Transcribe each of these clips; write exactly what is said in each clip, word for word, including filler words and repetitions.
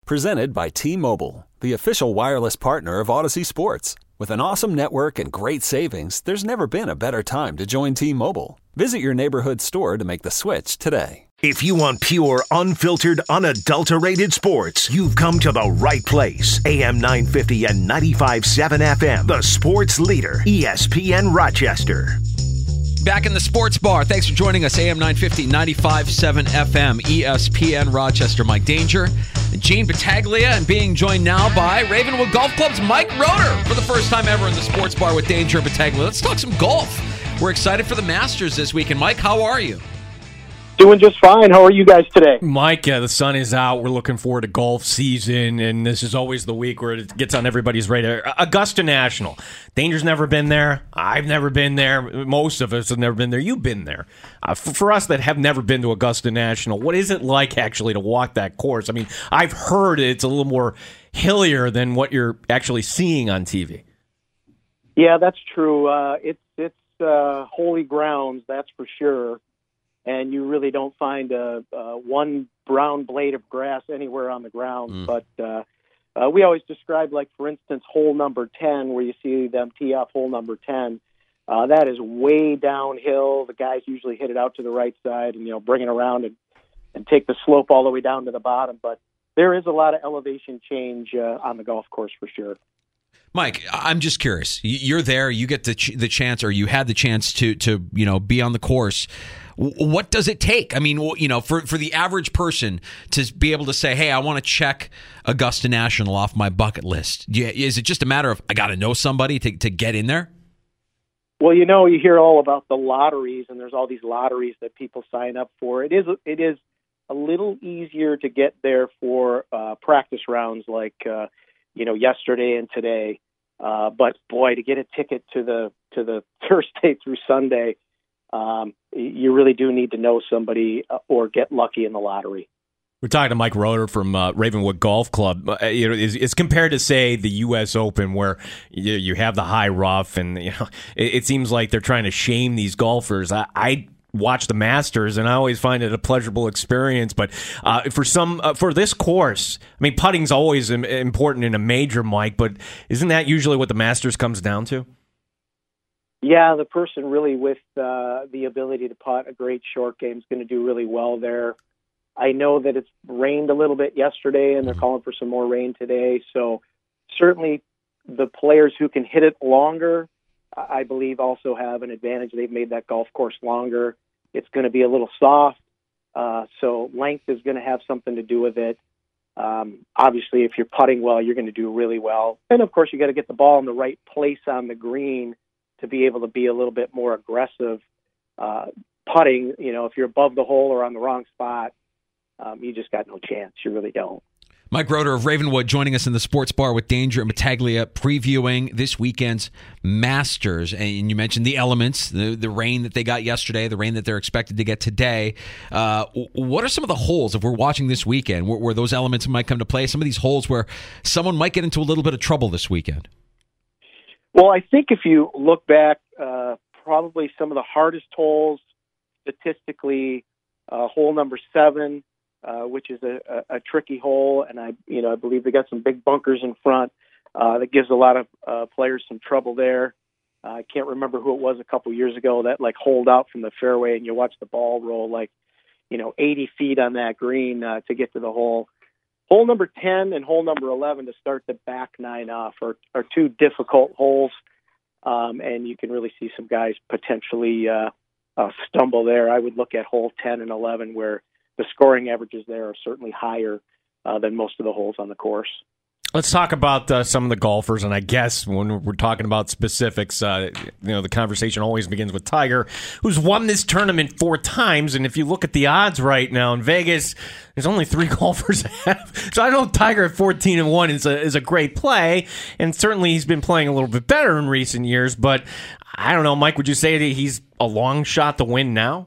Presented by T-Mobile, the official wireless partner of Odyssey Sports. With an awesome network and great savings, there's never been a better time to join T-Mobile. Visit your neighborhood store to make the switch today. If you want pure, unfiltered, unadulterated sports, you've come to the right place. A M nine fifty and ninety-five point seven F M, the sports leader, E S P N Rochester. Back in the sports bar. Thanks for joining us. A M nine fifty, ninety-five point seven F M, E S P N Rochester. Mike Danger, Gene Battaglia, and being joined now by Ravenwood Golf Club's Mike Roeder for the first time ever in the sports bar with Danger and Battaglia. Let's talk some golf. We're excited for the Masters this week. And Mike, how are you? Doing just fine. How are you guys today? Mike, uh, the sun is out. We're looking forward to golf season, and this is always the week where it gets on everybody's radar. Augusta National. Danger's never been there. I've never been there. Most of us have never been there. You've been there. Uh, for, for us that have never been to Augusta National, what is it like actually to walk that course? I mean, I've heard it's a little more hillier than what you're actually seeing on T V. Yeah, that's true. Uh, it's it's uh, holy grounds, that's for sure. And you really don't find a, a one brown blade of grass anywhere on the ground. Mm. But uh, uh, we always describe, like, for instance, hole number ten, where you see them tee off hole number ten. Uh, that is way downhill. The guys usually hit it out to the right side and, you know, bring it around and, and take the slope all the way down to the bottom. But there is a lot of elevation change uh, on the golf course for sure. Mike, I'm just curious. You're there. You get the ch- the chance, or you had the chance to to you know be on the course. What does it take? I mean, you know, for, for the average person to be able to say, hey, I want to check Augusta National off my bucket list. Is it just a matter of I got to know somebody to, to get in there? Well, you know, you hear all about the lotteries, and there's all these lotteries that people sign up for. It is it is a little easier to get there for uh, practice rounds like, uh, you know, yesterday and today. Uh, but, boy, to get a ticket to the to the Thursday through Sunday, Um, you really do need to know somebody or get lucky in the lottery. We're talking to Mike Roeder from uh, Ravenwood Golf Club. Uh, you know, it's, it's compared to, say, the U S Open, where you, you have the high rough, and you know, it, it seems like they're trying to shame these golfers. I, I watch the Masters, and I always find it a pleasurable experience. But uh, for some, uh, for this course, I mean, putting's always important in a major, Mike. But isn't that usually what the Masters comes down to? Yeah, the person really with uh, the ability to putt a great short game is going to do really well there. I know that it's rained a little bit yesterday, and they're calling for some more rain today. So certainly the players who can hit it longer, I believe, also have an advantage. They've made that golf course longer. It's going to be a little soft, uh, so length is going to have something to do with it. Um, obviously, if you're putting well, you're going to do really well. And, of course, you got to get the ball in the right place on the green to be able to be a little bit more aggressive uh, putting. You know, if you're above the hole or on the wrong spot, um, you just got no chance. You really don't. Mike Roeder of Ravenwood joining us in the sports bar with Danger and Battaglia, previewing this weekend's Masters. And you mentioned the elements, the, the rain that they got yesterday, the rain that they're expected to get today. Uh, what are some of the holes, if we're watching this weekend, where, where those elements might come to play? Some of these holes where someone might get into a little bit of trouble this weekend? Well, I think if you look back, uh, probably some of the hardest holes statistically, uh, hole number seven, uh, which is a, a, a tricky hole, and I, you know, I believe they got some big bunkers in front. Uh, that gives a lot of uh, players some trouble there. Uh, I can't remember who it was a couple years ago that like holed out from the fairway, and you watch the ball roll like, you know, eighty feet on that green uh, to get to the hole. Hole number ten and hole number eleven to start the back nine off are, are two difficult holes, um, and you can really see some guys potentially uh, uh, stumble there. I would look at hole ten and eleven, where the scoring averages there are certainly higher uh, than most of the holes on the course. Let's talk about uh, some of the golfers, and I guess when we're talking about specifics, uh, you know, the conversation always begins with Tiger, who's won this tournament four times, and if you look at the odds right now in Vegas, there's only three golfers ahead. So I know Tiger at fourteen and one is a is a great play, and certainly he's been playing a little bit better in recent years, but I don't know, Mike, would you say that he's a long shot to win now?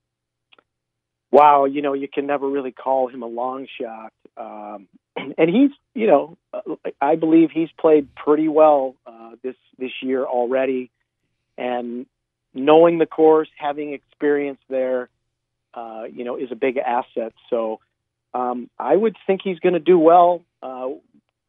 Wow, you know, you can never really call him a long shot. Um, and he's, you know, I believe he's played pretty well uh, this this year already. And knowing the course, having experience there, uh, you know, is a big asset. So um, I would think he's going to do well.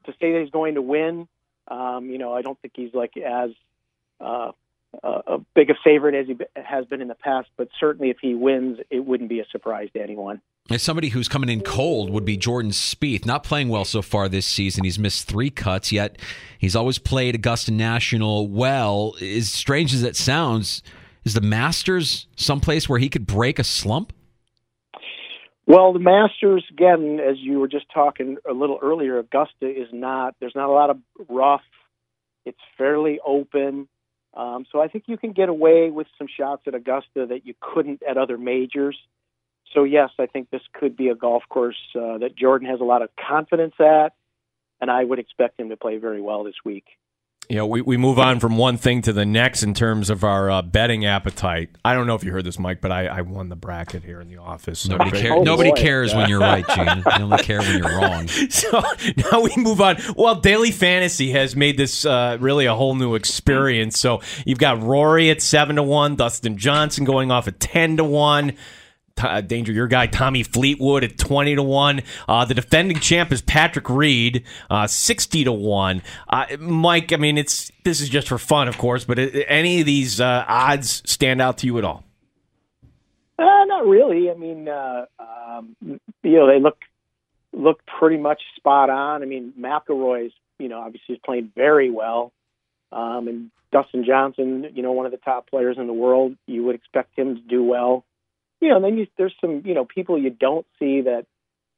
to say that he's going to win, um, you know, I don't think he's like as uh, uh, a big a favorite as he has been in the past. But certainly, if he wins, it wouldn't be a surprise to anyone. As somebody who's coming in cold would be Jordan Spieth, not playing well so far this season. He's missed three cuts, yet he's always played Augusta National well. As strange as it sounds, is the Masters someplace where he could break a slump? Well, the Masters, again, as you were just talking a little earlier, Augusta is not, there's not a lot of rough. It's fairly open. Um, so I think you can get away with some shots at Augusta that you couldn't at other majors. So, yes, I think this could be a golf course uh, that Jordan has a lot of confidence at, and I would expect him to play very well this week. You know, we, we move on from one thing to the next in terms of our uh, betting appetite. I don't know if you heard this, Mike, but I, I won the bracket here in the office. So nobody cares. Oh, nobody boy. cares when you're right, Gene. They only care when you're wrong. So now we move on. Well, Daily Fantasy has made this uh, really a whole new experience. So you've got Rory at seven to one, Dustin Johnson going off at ten to one. Uh, Danger, your guy Tommy Fleetwood at twenty to one. Uh, the defending champ is Patrick Reed, uh, sixty to one. Uh, Mike, I mean, it's this is just for fun, of course, but it, any of these uh, odds stand out to you at all? Uh, not really. I mean, uh, um, you know, they look look pretty much spot on. I mean, McIlroy's, you know, obviously is playing very well, um, and Dustin Johnson, you know, one of the top players in the world. You would expect him to do well. You know, then you, there's some, you know, people you don't see that,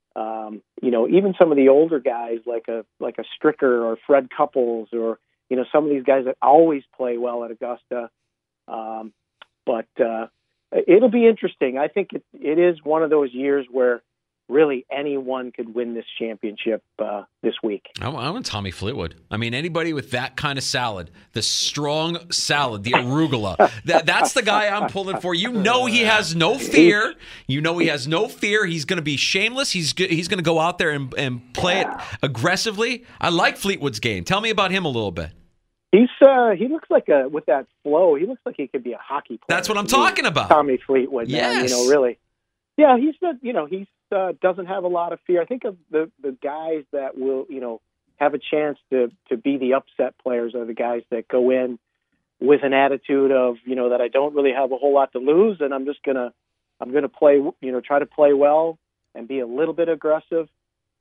um, you know, even some of the older guys like a like a Stricker or Fred Couples or, you know, some of these guys that always play well at Augusta. Um, but uh, it'll be interesting. I think it, it is one of those years where really anyone could win this championship uh, this week. I want Tommy Fleetwood. I mean, anybody with that kind of salad, the strong salad, the arugula, that, that's the guy I'm pulling for. You know he has no fear. You know he has no fear. He's going to be shameless. He's he's going to go out there and, and play it aggressively. I like Fleetwood's game. Tell me about him a little bit. He's uh, he looks like a with that flow. He looks like he could be a hockey player. That's what I'm talking about. Tommy Fleetwood. Yes. Man, you know, really. Yeah, he's not, you know, he's uh, doesn't have a lot of fear. I think of the, the guys that will, you know, have a chance to, to be the upset players are the guys that go in with an attitude of, you know, that I don't really have a whole lot to lose, and I'm just gonna, I'm gonna play, you know, try to play well and be a little bit aggressive.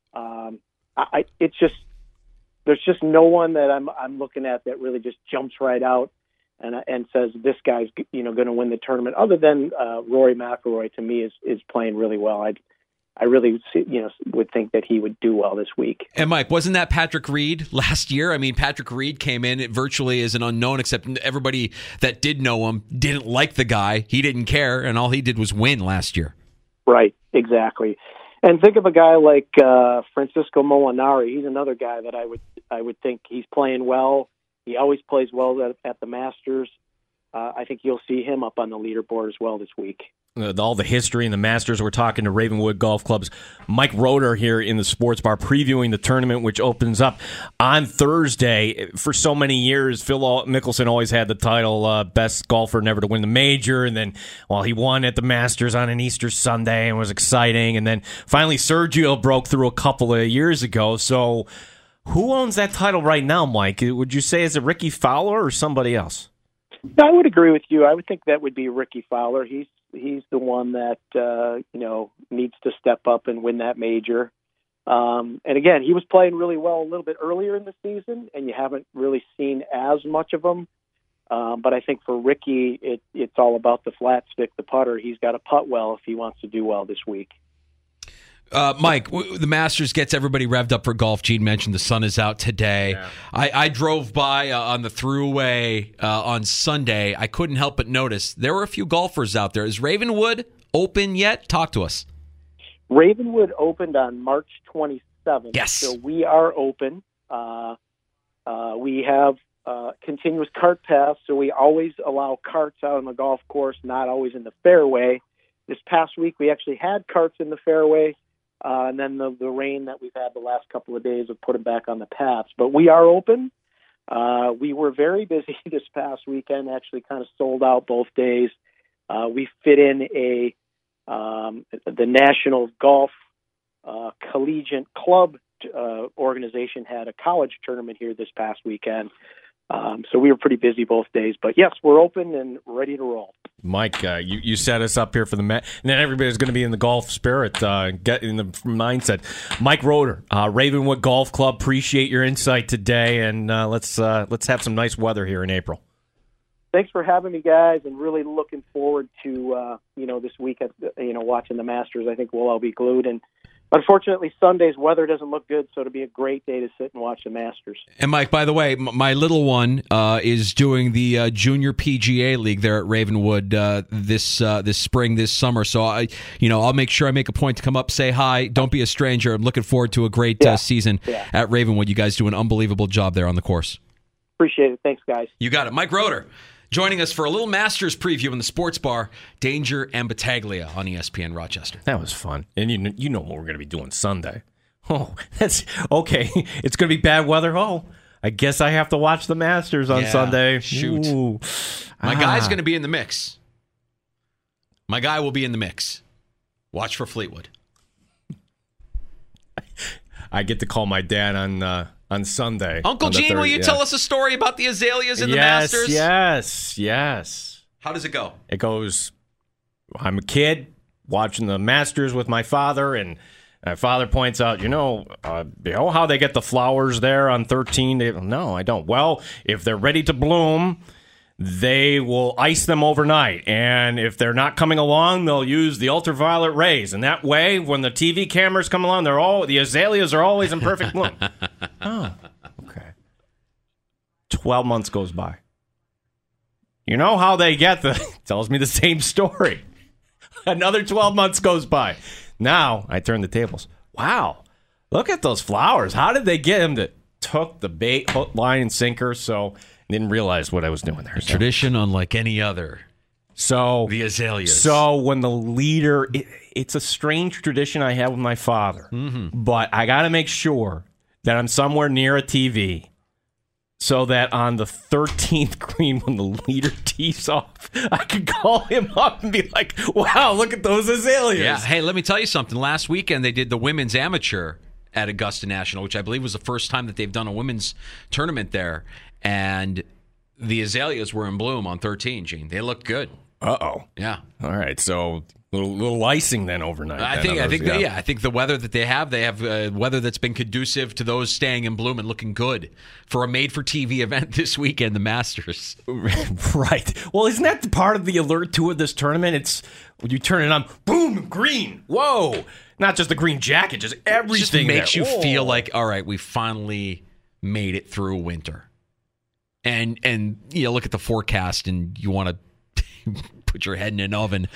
Um, I, I it's just there's just no one that I'm I'm looking at that really just jumps right out and and says this guy's, you know, going to win the tournament. Other than uh, Rory McIlroy, to me is is playing really well. I I really, you know, would think that he would do well this week. And Mike, wasn't that Patrick Reed last year? I mean, Patrick Reed came in virtually as an unknown, except everybody that did know him didn't like the guy. He didn't care, and all he did was win last year. Right, exactly. And think of a guy like uh, Francisco Molinari. He's another guy that I would I would think he's playing well. He always plays well at, at the Masters. Uh, I think you'll see him up on the leaderboard as well this week. Uh, all the history in the Masters. We're talking to Ravenwood Golf Club's Mike Roeder here in the Sports Bar, previewing the tournament, which opens up on Thursday. For so many years, Phil Mickelson always had the title uh, best golfer never to win the major, and then, well, he won at the Masters on an Easter Sunday and was exciting, and then finally Sergio broke through a couple of years ago. So who owns that title right now, Mike? Would you say is it Ricky Fowler or somebody else? I would agree with you. I would think that would be Ricky Fowler. He's he's the one that uh, you know needs to step up and win that major. Um, and again, he was playing really well a little bit earlier in the season, and you haven't really seen as much of him. Um, but I think for Ricky, it, it's all about the flat stick, the putter. He's got to putt well if he wants to do well this week. Uh, Mike, w- the Masters gets everybody revved up for golf. Gene mentioned the sun is out today. Yeah. I, I drove by uh, on the throughway uh, on Sunday. I couldn't help but notice there were a few golfers out there. Is Ravenwood open yet? Talk to us. Ravenwood opened on March twenty-seventh. Yes. So we are open. Uh, uh, we have uh, continuous cart paths, so we always allow carts out on the golf course, not always in the fairway. This past week, we actually had carts in the fairway. Uh, and then the, the rain that we've had the last couple of days have put them back on the paths. But we are open. Uh, we were very busy this past weekend, actually kind of sold out both days. Uh, we fit in a um, the National Golf uh, Collegiate Club uh, organization had a college tournament here this past weekend. Um, so we were pretty busy both days. But, yes, we're open and ready to roll. Mike, uh, you, you set us up here for the Met, and then everybody's going to be in the golf spirit, uh, get in the mindset. Mike Roeder, uh, Ravenwood Golf Club, appreciate your insight today, and uh, let's uh, let's have some nice weather here in April. Thanks for having me, guys, and really looking forward to uh, you know this week at you know watching the Masters. I think we'll all be glued, and unfortunately, Sunday's weather doesn't look good, so it'll be a great day to sit and watch the Masters. And, Mike, by the way, m- my little one uh, is doing the uh, Junior P G A League there at Ravenwood uh, this uh, this spring, this summer. So, I, you know, I'll make sure I make a point to come up, say hi. Don't be a stranger. I'm looking forward to a great yeah. uh, season yeah. at Ravenwood. You guys do an unbelievable job there on the course. Appreciate it. Thanks, guys. You got it. Mike Roeder joining us for a little Masters preview in the sports bar, Danger and Battaglia on E S P N Rochester. That was fun. And you you know what we're going to be doing Sunday. Oh, that's okay. It's going to be bad weather. Oh, I guess I have to watch the Masters on yeah, Sunday. Shoot. Ooh. My ah. guy's going to be in the mix. My guy will be in the mix. Watch for Fleetwood. I get to call my dad on uh, on Sunday. Uncle on Gene, third, will you yeah. tell us a story about the azaleas in the yes, Masters? Yes, yes. How does it go? It goes, I'm a kid watching the Masters with my father, and my father points out, you know, uh, you know how they get the flowers there on thirteen? They, no, I don't. Well, if they're ready to bloom, they will ice them overnight. And if they're not coming along, they'll use the ultraviolet rays. And that way, when the T V cameras come along, they're all the azaleas are always in perfect bloom. Oh, okay. Twelve months goes by. You know how they get the... tells me the same story. Another twelve months goes by. Now, I turn the tables. Wow. Look at those flowers. How did they get them to... Took the bait, hook, line, and sinker, so... Didn't realize what I was doing there. So. Tradition unlike any other. So the azaleas. So when the leader, it, it's a strange tradition I have with my father, mm-hmm. but I got to make sure that I'm somewhere near a T V, so that on the thirteenth green when the leader tees off, I can call him up and be like, "Wow, look at those azaleas!" Yeah. Hey, let me tell you something. Last weekend they did the women's amateur at Augusta National, which I believe was the first time that they've done a women's tournament there. And the azaleas were in bloom on thirteen, Gene. They looked good. Uh-oh. Yeah. All right, so little little icing then overnight. I then think. those, I think. yeah. That, yeah. I think the weather that they have, they have uh, weather that's been conducive to those staying in bloom and looking good for a made-for-T V event this weekend, the Masters. Right. Well, isn't that the part of the alert to of this tournament? It's when you turn it on, boom, green. Whoa. Not just the green jacket, just everything. It just makes there. you Whoa. feel like, all right, we finally made it through winter. And and you know, look at the forecast, and you want to put your head in an oven.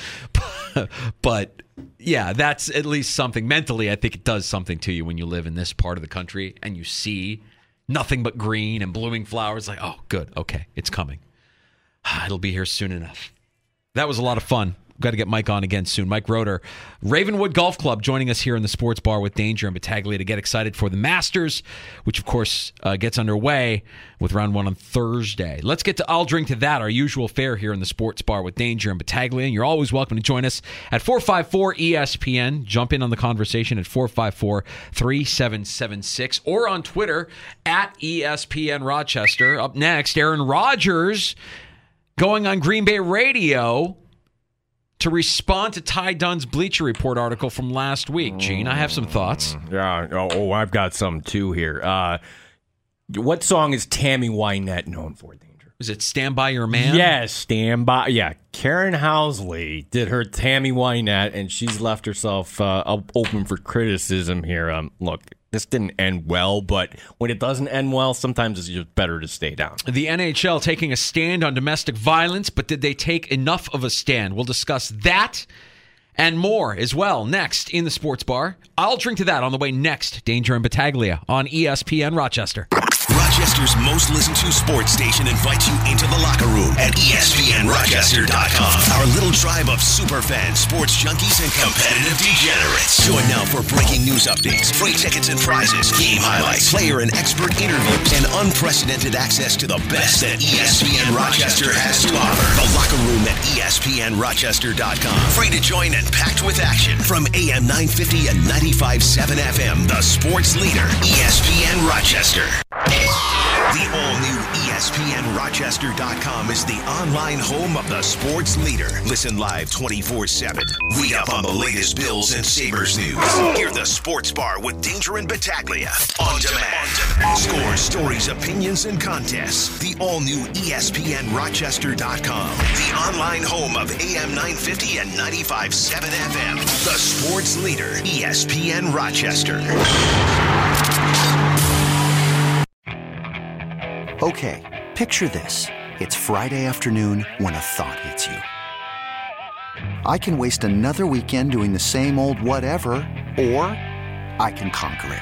But yeah, that's at least something. Mentally, I think it does something to you when you live in this part of the country and you see nothing but green and blooming flowers. Like, oh, good, okay, it's coming. It'll be here soon enough. That was a lot of fun. Got to get Mike on again soon. Mike Roeder, Ravenwood Golf Club, joining us here in the sports bar with Danger and Battaglia to get excited for the Masters, which, of course, uh, gets underway with round one on Thursday. Let's get to I'll Drink to That, our usual fare here in the sports bar with Danger and Battaglia. And you're always welcome to join us at four five four E S P N. Jump in on the conversation at four five four, three seven seven six or on Twitter at E S P N Rochester. Up next, Aaron Rodgers going on Green Bay Radio to respond to Ty Dunn's Bleacher Report article from last week. Gene, I have some thoughts. Yeah. Oh, oh I've got some too here. Uh, what song is Tammy Wynette known for, Danger? Is it Stand By Your Man? Yes, Stand By. Yeah, Karen Housley did her Tammy Wynette, and she's left herself uh, open for criticism here. Um, look, this didn't end well, but when it doesn't end well, sometimes it's just better to stay down. The N H L taking a stand on domestic violence, but did they take enough of a stand? We'll discuss that and more as well next in the sports bar. I'll drink to that on the way next. Danger and Battaglia on E S P N Rochester. Rochester's most listened to sports station invites you into the locker room at E S P N Rochester dot com. Our little tribe of superfans, sports junkies, and competitive degenerates. Join now for breaking news updates, free tickets and prizes, game highlights, player and expert interviews, and unprecedented access to the best that E S P N Rochester has to offer. The locker room at E S P N Rochester dot com. Free to join and packed with action. From A M nine fifty and ninety-five point seven F M, the sports leader, E S P N Rochester. The all-new E S P N Rochester dot com is the online home of the sports leader. Listen live twenty-four seven. Read up on the latest Bills and Sabres news. Hear the Sports Bar with Danger and Battaglia on demand. Scores, stories, opinions, and contests. The all-new E S P N Rochester dot com. The online home of A M nine fifty and ninety-five point seven F M. The sports leader, E S P N Rochester. Okay, picture this. It's Friday afternoon when a thought hits you. I can waste another weekend doing the same old whatever, or I can conquer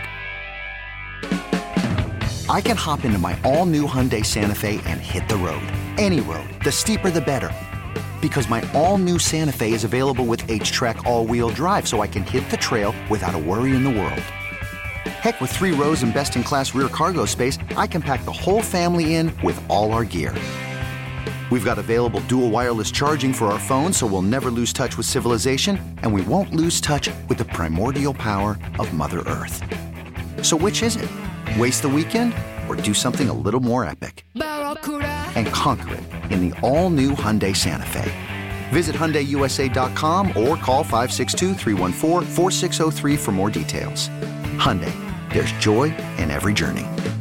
it. I can hop into my all-new Hyundai Santa Fe and hit the road. Any road. The steeper the better. Because my all-new Santa Fe is available with H-Track all-wheel drive, so I can hit the trail without a worry in the world. Heck, with three rows and best-in-class rear cargo space, I can pack the whole family in with all our gear. We've got available dual wireless charging for our phones, so we'll never lose touch with civilization, and we won't lose touch with the primordial power of Mother Earth. So which is it? Waste the weekend or do something a little more epic? And conquer it in the all-new Hyundai Santa Fe. Visit Hyundai U S A dot com or call five six two, three one four, four six zero three for more details. Hyundai, there's joy in every journey.